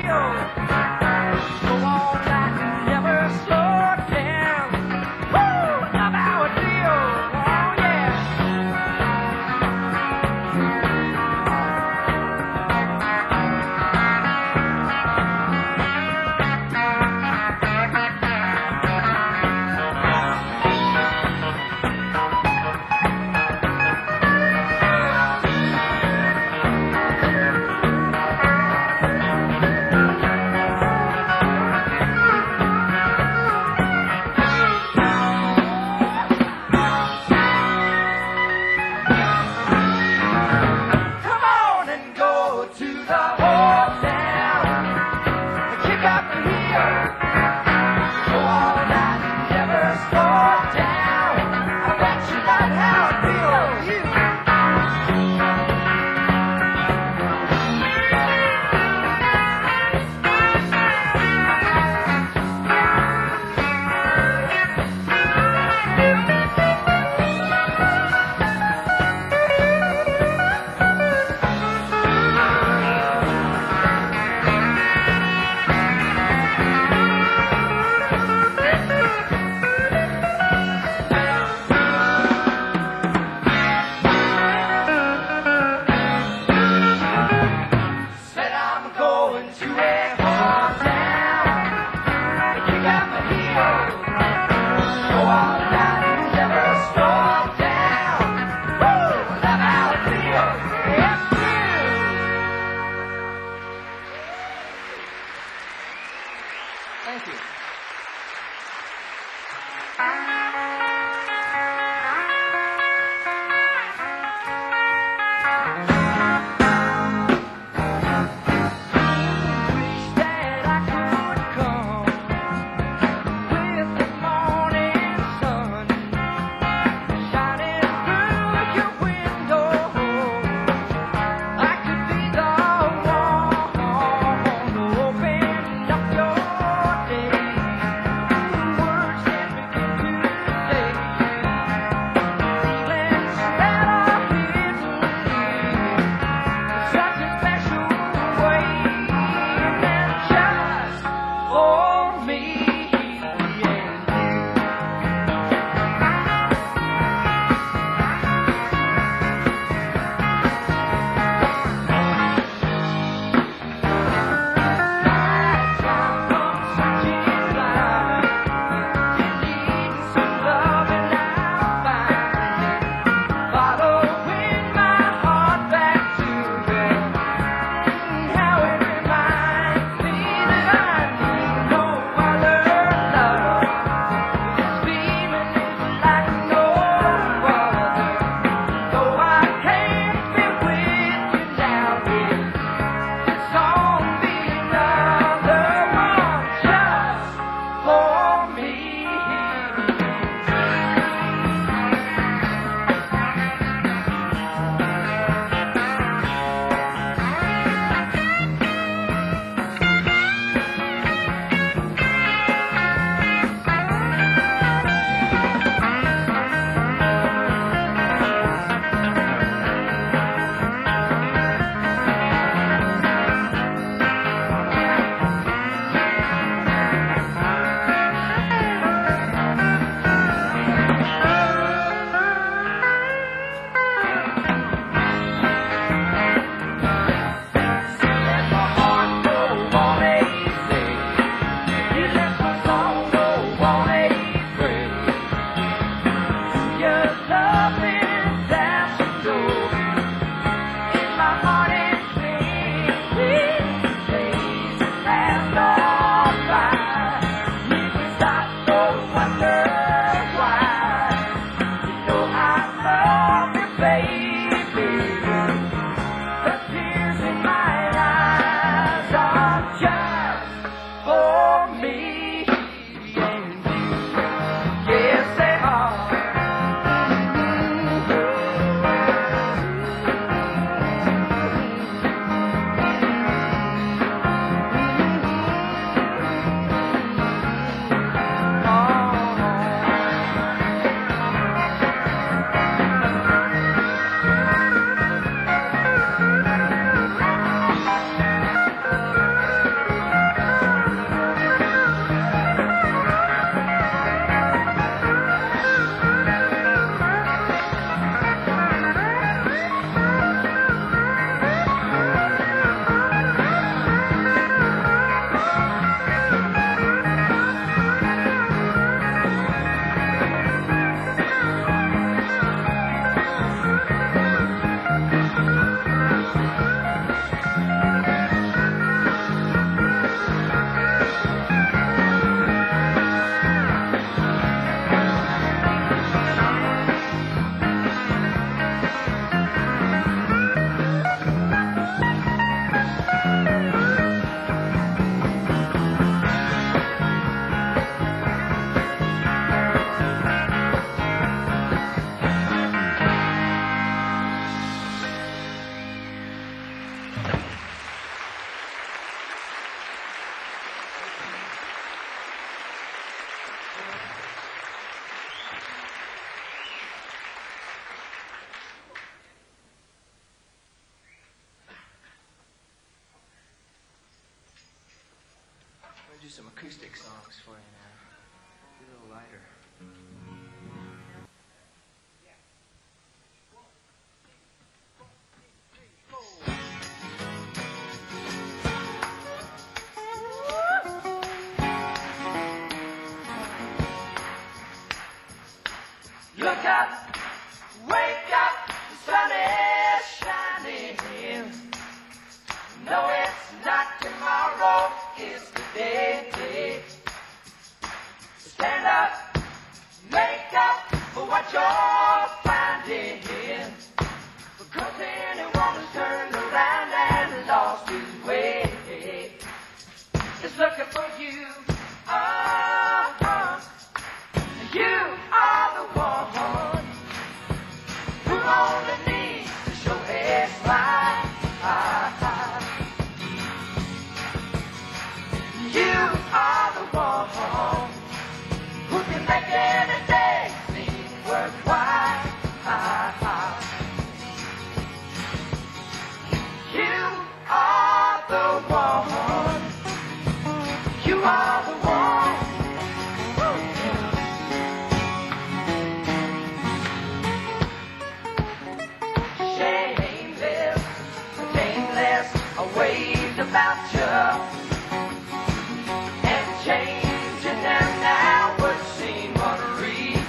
Open up your day. Do some acoustic songs for you now. Be a little lighter. Look up, wake up, the sun is shining. No, it's not tomorrow, it's today. Stand up, make up for what you're finding. Because anyone who's turned around and lost his way is looking for you. You are the one who only needs to show his smile. You are the one who can make any day seem worthwhile. You are the one. You are the one. Shameless, tameless, I waved about you. Changing them now would seem unreal.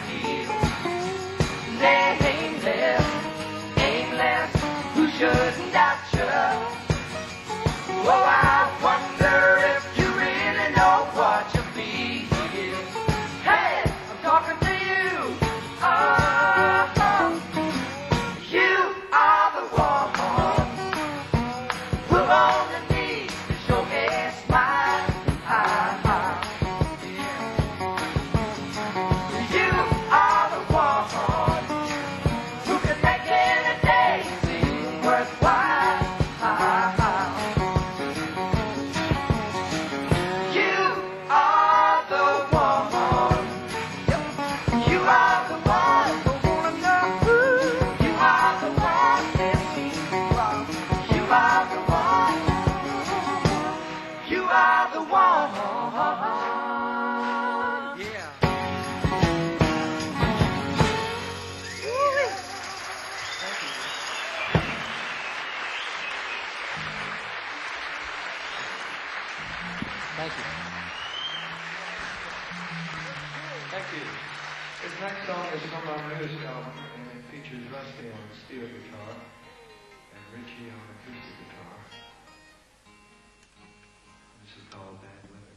Nameless, aimless, who shouldn't doubt you? Oh, I wonder if you really know what you feel. Hey, I'm talking to you. You are the one who only needs to show a smile. Thank you. Thank you. This next song is from our newest album, and it features Rusty on steel guitar and Richie on acoustic guitar. This is called Bad Weather.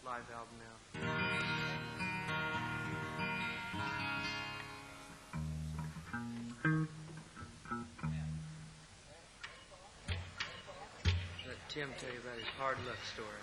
live album now. Let Tim tell you about his hard luck story.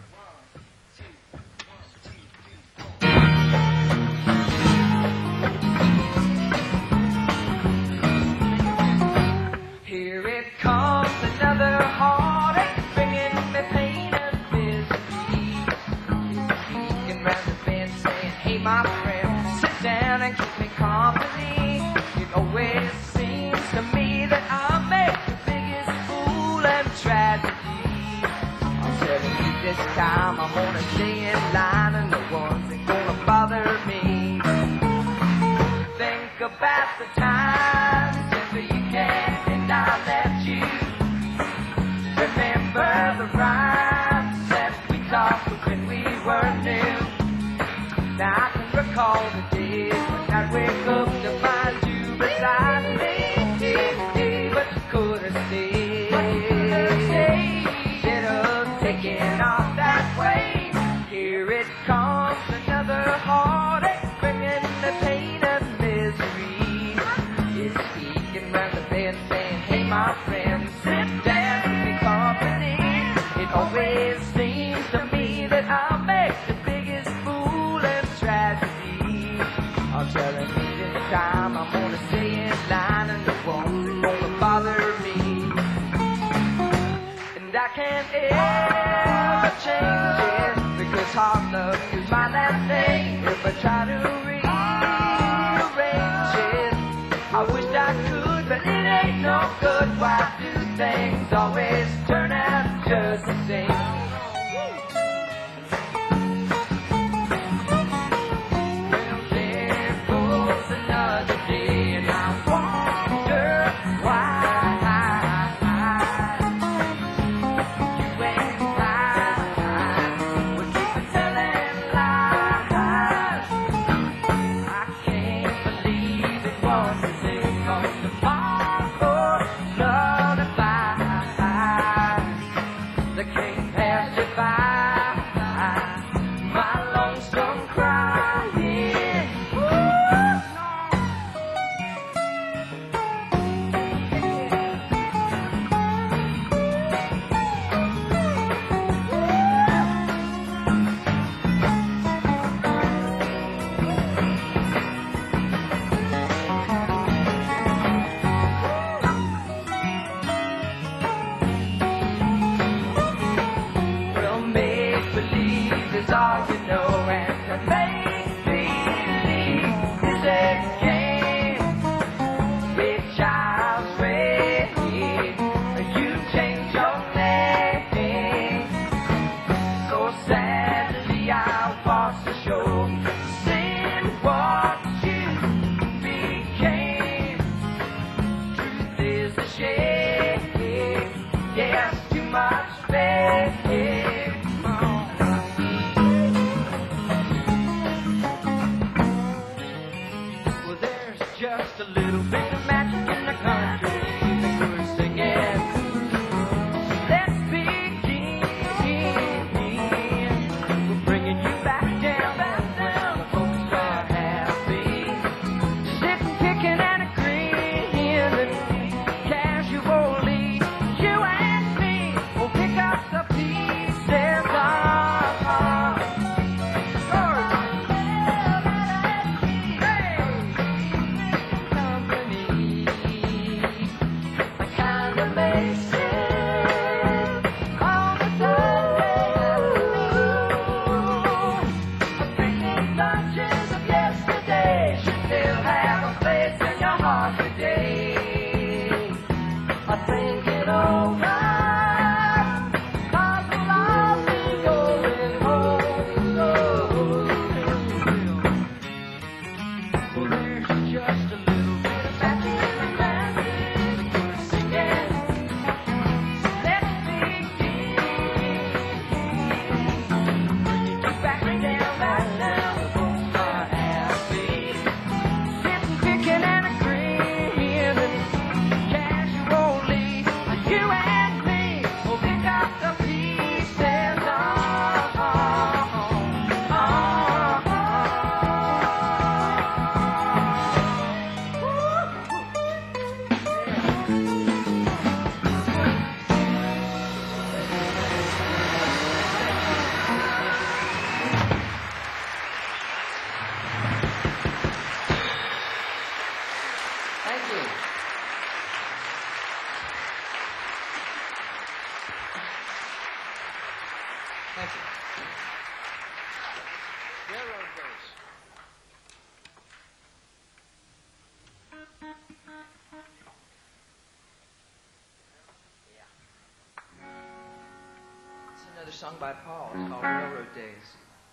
Here it comes, another heartache, bringing me pain and misery. Speaking round the bend, saying, hey my friend, sit down and keep me company. It always seems to me that I make the biggest fool and tragedy. I'm telling you this time, I'm gonna stay in line and no one's gonna bother me. Think about the times that you can't and I left you. Remember the rhymes that we talked when we were new. Now I can recall the days when I'd wake up to find you beside me, but you couldn't stay. Instead of taking off that way, here it comes, another heartache, bringing the pain and misery. It's speaking round the bend, saying, hey my friend, sit down and be company. It always seems to me that I make the biggest fool and tragedy. I'm telling you this time, I'm gonna stay in line and no one's gonna bother me. And I can't ever change it, because hard luck is my last name. If I try to rearrange it, I wish I could, but it ain't no good. Why do things always turn out just the same? Well, there goes another day, and I wonder why you and I would keep telling lies. I can't believe it was a thing on the tomorrow lullaby that came pass you by, my lonesome crying. Well, make believe is all you know, and to make believe is a game. With child's play, you change your name. So sadly, I was to show sin what you became. Truth is a shame. Yes, too much pain. Well, there's just a little bit of magic in the country that we're singing. Let's begin. We're bringing you back down, the folks are happy. Sitting, kicking, and agreeing. Casual Thank you. Thank you. Railroad Days. It's another song by Paul. It's called Railroad Days.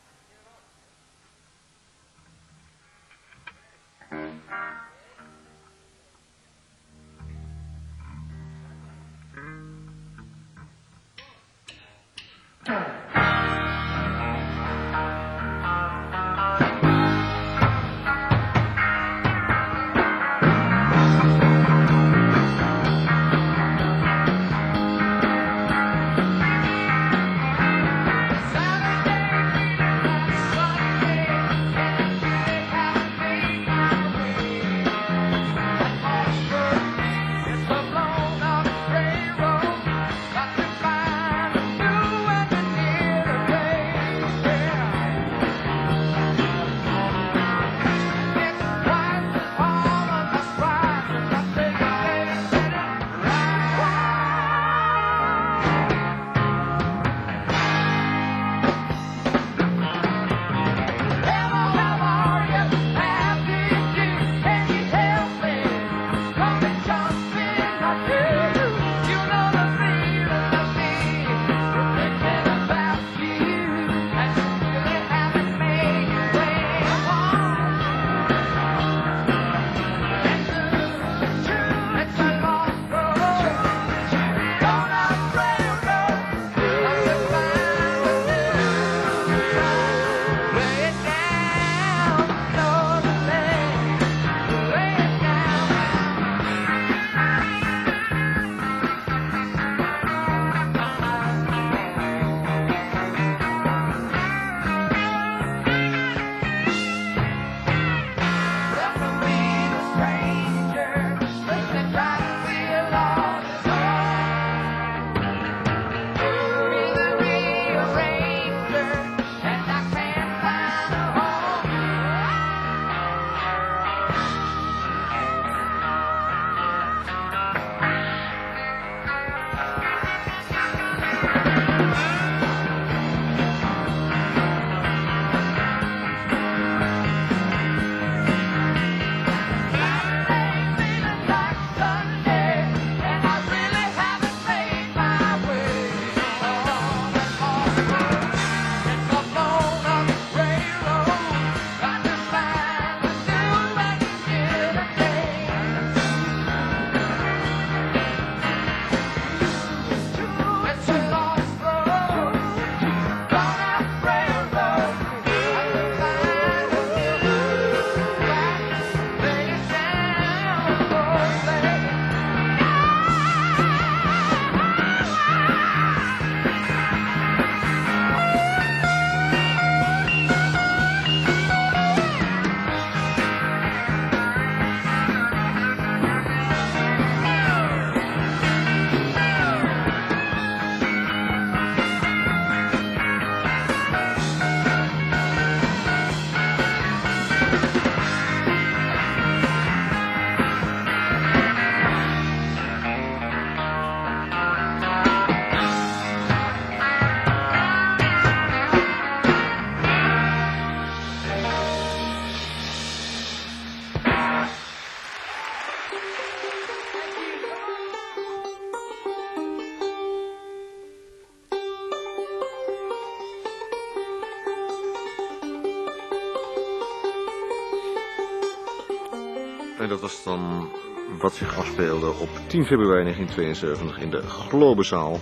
En dat was dan wat zich afspeelde op 10 februari 1972 in de Globezaal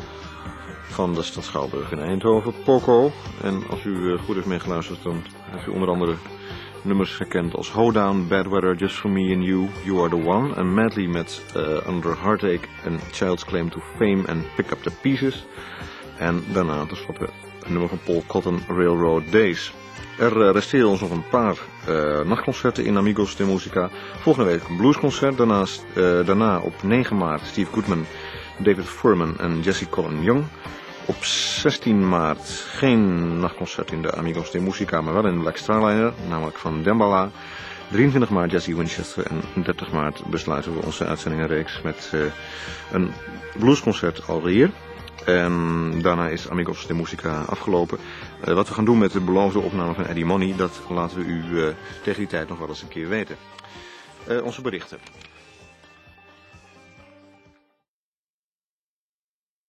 van de stad Schouwburg in Eindhoven, Poco. En als u goed heeft meegeluisterd, dan heeft u onder andere nummers herkend als Hoedown, Bad Weather, Just For Me and You, You Are The One. En medley met Under Heartache en Child's Claim To Fame en Pick Up The Pieces. En daarna tenslotte een nummer van Paul Cotton, Railroad Days. Er resteren ons nog een paar nachtconcerten in Amigos de Musica. Volgende week een bluesconcert. Daarna op 9 maart Steve Goodman, David Foreman en Jesse Colin Young. Op 16 maart geen nachtconcert in de Amigos de Musica, maar wel in de Black Starliner, namelijk van Dembala. 23 maart Jesse Winchester en 30 maart besluiten we onze uitzendingenreeks met een bluesconcert alweer. En daarna is Amigos de Musica afgelopen. Wat we gaan doen met de beloofde opname van Eddie Money, dat laten we u tegen die tijd nog wel eens een keer weten. Onze berichten.